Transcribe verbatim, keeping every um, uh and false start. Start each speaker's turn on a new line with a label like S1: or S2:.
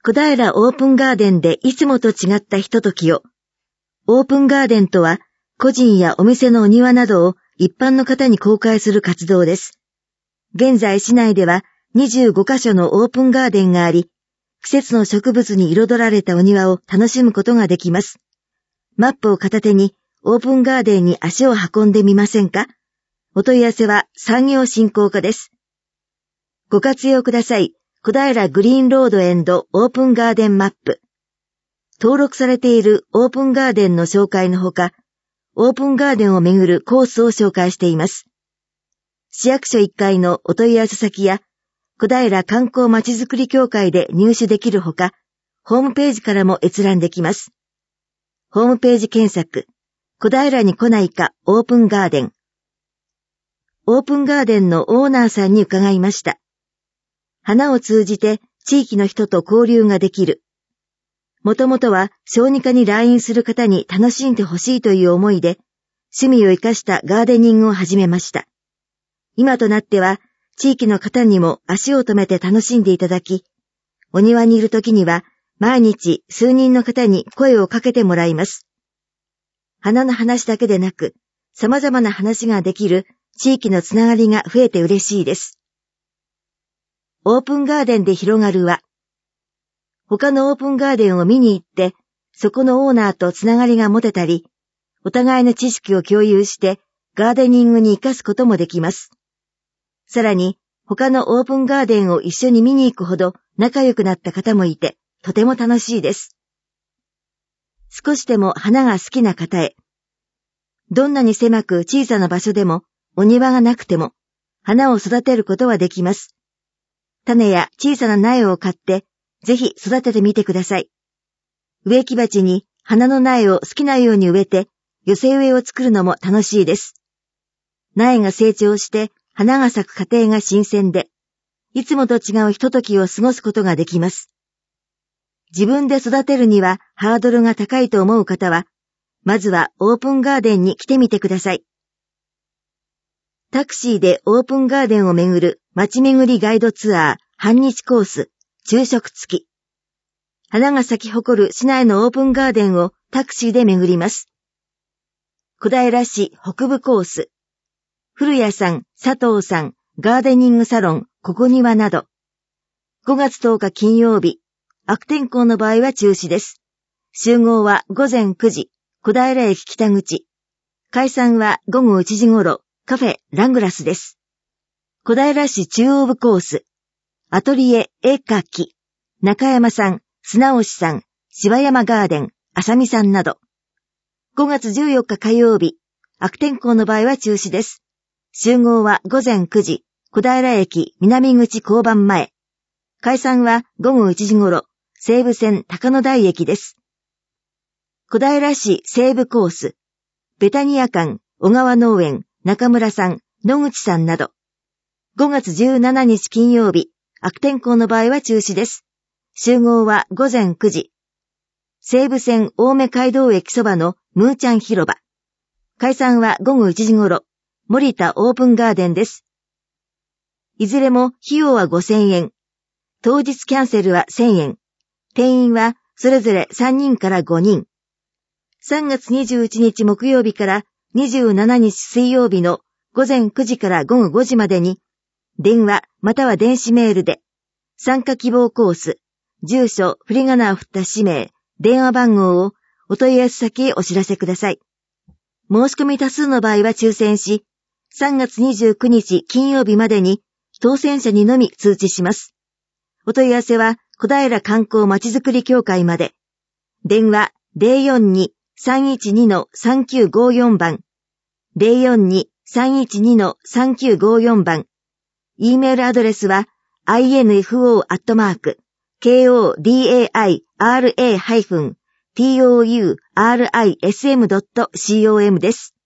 S1: 小平オープンガーデンでいつもと違ったひとときを。オープンガーデンとは、個人やお店のお庭などを一般の方に公開する活動です。現在市内ではにじゅうごカ所のオープンガーデンがあり、季節の植物に彩られたお庭を楽しむことができます。マップを片手にオープンガーデンに足を運んでみませんか？お問い合わせは産業振興課です。ご活用ください。小平グリーンロードエンドオープンガーデンマップ。登録されているオープンガーデンの紹介のほか、オープンガーデンをめぐるコースを紹介しています。市役所いっかいのお問い合わせ先や、小平観光まちづくり協会で入手できるほか、ホームページからも閲覧できます。ホームページ検索、小平に来ないかオープンガーデン。オープンガーデンのオーナーさんに伺いました。花を通じて地域の人と交流ができる。もともとは小児科に来院する方に楽しんでほしいという思いで、趣味を生かしたガーデニングを始めました。今となっては、地域の方にも足を止めて楽しんでいただき、お庭にいるときには毎日数人の方に声をかけてもらいます。花の話だけでなく、様々な話ができる地域のつながりが増えて嬉しいです。オープンガーデンで広がるは、他のオープンガーデンを見に行って、そこのオーナーとつながりが持てたり、お互いの知識を共有してガーデニングに活かすこともできます。さらに、他のオープンガーデンを一緒に見に行くほど仲良くなった方もいて、とても楽しいです。少しでも花が好きな方へ。どんなに狭く小さな場所でも、お庭がなくても、花を育てることはできます。種や小さな苗を買って、ぜひ育ててみてください。植木鉢に花の苗を好きなように植えて、寄せ植えを作るのも楽しいです。苗が成長して花が咲く過程が新鮮で、いつもと違うひとときを過ごすことができます。自分で育てるにはハードルが高いと思う方は、まずはオープンガーデンに来てみてください。タクシーでオープンガーデンを巡る街巡りガイドツアー半日コース、昼食付き。花が咲き誇る市内のオープンガーデンをタクシーで巡ります。小平市北部コース。古谷さん、佐藤さん、ガーデニングサロン、ここにはなど。ごがつとおか金曜日。悪天候の場合は中止です。集合はごぜんくじ、小平駅北口。解散はごごいちじ頃、カフェラングラスです。小平市中央部コース。アトリエ絵描き。中山さん、砂押さん、芝山ガーデン、浅見さんなど。ごがつじゅうよっか火曜日。悪天候の場合は中止です。集合はごぜんくじ、小平駅南口交番前。解散はごごいちじ頃、西武線高野台駅です。小平市西部コース。ベタニア館、小川農園、中村さん、野口さんなど。ごがつじゅうしちにち金曜日。悪天候の場合は中止です。集合はごぜんくじ。西武線青梅街道駅そばのムーちゃん広場。解散はごごいちじ頃、森田オープンガーデンです。いずれも費用はごせんえん。当日キャンセルはせんえん。定員はそれぞれさんにんからごにん。さんがつにじゅういちにち木曜日からにじゅうしちにち水曜日のごぜんくじからごごごじまでに、電話または電子メールで、参加希望コース、住所、振り仮名を振った氏名、電話番号をお問い合わせ先へお知らせください。申し込み多数の場合は抽選し、さんがつにじゅうくにち金曜日までに当選者にのみ通知します。お問い合わせは小平観光まちづくり協会まで。電話 ゼロよんに さんいちに さんきゅうごよん 番、ゼロよんに さんいちに さんきゅうごよん 番。E メールアドレスは アイエヌエフオー アットマーク ケーオーディーエーアイアールエー ハイフン ティーオーユーアールアイエスエム ドット コム です。